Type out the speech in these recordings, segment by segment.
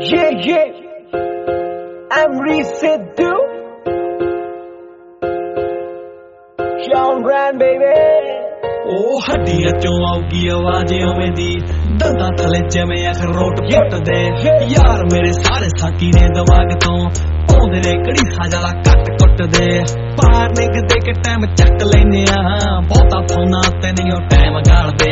Yeah, I'm Sidhu. Sean Brand, baby. ਉਹ ਹੱਡੀਆਂ ਚੋਂ ਆਉਗੀ ਆਵਾਜ਼ ਉਵੇਂ ਦੀ ਦੰਦਾਂ ਥਲੇ ਜਿਵੇਂ ਅਖਰੋਟ ਫੁੱਟਦੇ ਯਾਰ ਮੇਰੇ ਸਾਰੇ ਸਾਕੀ ਨੇ ਦਿਮਾਗ ਤੋਂ ਆਉਂਦੇ ਨੇ ਕੜੀ ਸਾਜਲਾ ਕੱਟ ਕੁੱਟਦੇ ਪਾਰ ਨਿਕਦੇ ਕਿ ਟਾਈਮ ਚੱਕ ਲੈਨੇ ਆ ਬਹੁਤਾ ਫੋਨਾਂ ਤੇ ਨਹੀਂ ਉਹ ਟਾਈਮ ਗਾਲਦੇ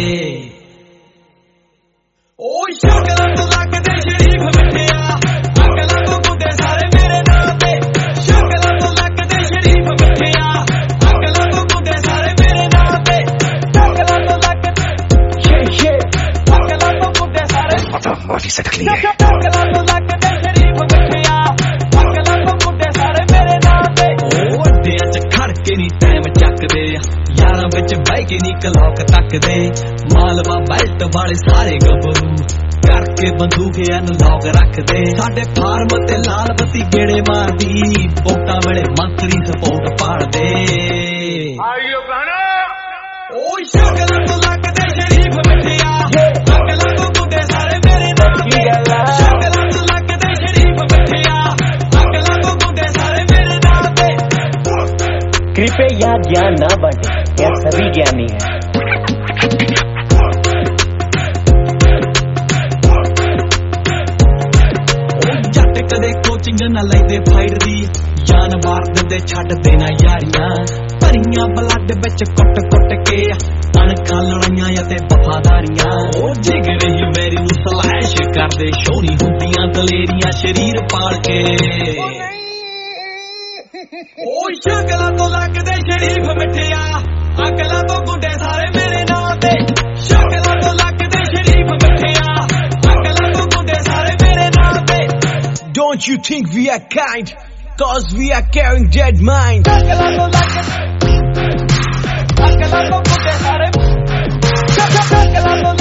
ਉਹ ਸ਼ਕਲਾਂ ਤੋਂ ਲੱਗਦੇ ਸ਼ਰੀਫ ਮਿੱਠਿਆ ਅਕਲਾਂ ਤੋਂ ਗੁੱਡੇ ਸਾਰੇ ਮੇਰੇ ਨਾਂ ਤੇ ਸ਼ਕਲਾਂ ਤੋਂ ਲੱਗਦੇ ਸ਼ਰੀਫ ਮਿੱਠਿਆ ਅਕਲਾਂ ਤੋਂ ਗੁੱਡੇ ਸਾਰੇ ਮੇਰੇ ਨਾਂ ਤੇ ਸ਼ਕਲਾਂ ਤੋਂ ਲੱਗਦੇ ਅਕਲਾਂ ਤੋਂ ਗੁੱਡੇ ਸਾਰੇ पता माफी से तकलीफ है ਅਕਲਾਂ ਤੋਂ ਲੱਗਦੇ ਸ਼ਰੀਫ ਮਿੱਠਿਆ ਅਕਲਾਂ ਤੋਂ ਗੁੱਡੇ ਸਾਰੇ ਮੇਰੇ ਨਾਂ ਤੇ ਉਹ ਅੱਡਿਆਂ 'ਚ ਖੜ ਕੇ ਨਹੀਂ ਟਾਈਮ ਚੱਕਦੇ ਯਾਰਾਂ ਵਿੱਚ ਬਹਿ ਕੇ ਨਹੀਂ ਕਲੌਕ ਤੱਕਦੇ ਮਾਲਵਾ ਬੈਲਟ ਵਾਲੇ ਸਾਰੇ ਗੱਭਰੂ ਕਰਕੇ ਬੰਦੂਕ ਅਨਲੌਕ ਰੱਖਦੇ ਸਾਡੇ ਫਾਰਮ ਤੇ ਲਾਲ ਬੱਤੀ ਗੇੜੇ ਮਾਰਦੀ ਵੋਟਾਂ ਵੇਲੇ ਮੰਤਰੀ ਸਪੋਰਟ ਪਾੜਦੇ ਆਇਓ ਗਾਣਾ ਉਹ ਸ਼ਕਲਾਂ ਤੋਂ ਲੱਗਦੇ ਸ਼ਰੀਫ ਮਿੱਠਿਆ ਅਕਲਾਂ ਤੋਂ ਗੁੱਡੇ ਸਾਰੇ ਮੇਰੇ ਨਾਂ ਤੇ ਸ਼ਕਲਾਂ ਤੋਂ ਲੱਗਦੇ ਸ਼ਰੀਫ ਮਿੱਠਿਆ ਅਕਲਾਂ ਤੋਂ ਗੁੱਡੇ ਸਾਰੇ ਮੇਰੇ ਨਾਂ ਤੇ कृपया ज्ञान न बांटे यह सभी ज्ञानी है ਜੱਟ ਕਦੇ ਕੋਚਿੰਗ ਨਾ ਲੈਂਦੇ ਫਾਈਟ ਦੀ ਜਾਨ ਵਾਰ ਦਿੰਦੇ ਛੱਡ ਦੇਣਾ ਯਾਰੀਆਂ ਭਰੀਆਂ ਬਲੱਡ ਵਿੱਚ ਕੁੱਟ ਕੁੱਟ ਕੇ ਅਣਕਾਂ ਲੜਾਈਆਂ ਅਤੇ ਵਫਾਦਾਰੀਆਂ ਉਹ ਜਿਗਰੇ ਹੀ ਮੇਰੀ ਨੂੰ ਸਲੈਸ਼ ਕਰਦੇ ਸ਼ੋਰੀ ਹੁੰਦੀਆਂ ਦਲੇਰੀਆਂ ਸ਼ਰੀਰ ਪਾਲ ਕੇ ਉਹ ਸ਼ਕਲਾਂ ਤੋਂ ਲੱਗਦੇ ਸ਼ਰੀਫ ਮਿੱਠਿਆ ਅਕਲਾਂ ਤੋਂ ਗੁੱਡੇ ਸਾਰੇ ਮੇਰੇ ਨਾਂ ਤੇ ਸ਼ਕਲਾਂ ਤੋਂ ਲੱਗਦੇ ਸ਼ਰੀਫ ਮਿੱਠਿਆ ਅਕਲਾਂ ਤੋਂ ਗੁੱਡੇ ਸਾਰੇ ਮੇਰੇ ਨਾਂ ਤੇ Don't you think we are kind? Cause we are carrying dead minds. ਅਕਲਾਂ ਤੋਂ ਲੱਗਦੇ ਅਕਲਾਂ ਤੋਂ ਗੁੱਡੇ ਸਾਰੇ ਅਕਲਾਂ ਤੋਂ